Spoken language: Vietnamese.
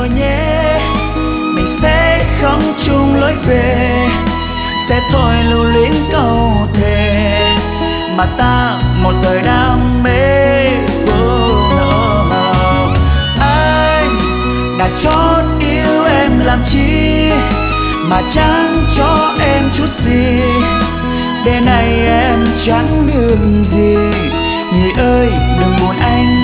rồi nhé. Mình sẽ không chung lối về, sẽ thôi lưu luyến câu thề mà ta một đời đam mê. Anh đã chót yêu em làm chi mà chẳng cho em chút gì, để này em chẳng được gì. Người ơi đừng buồn anh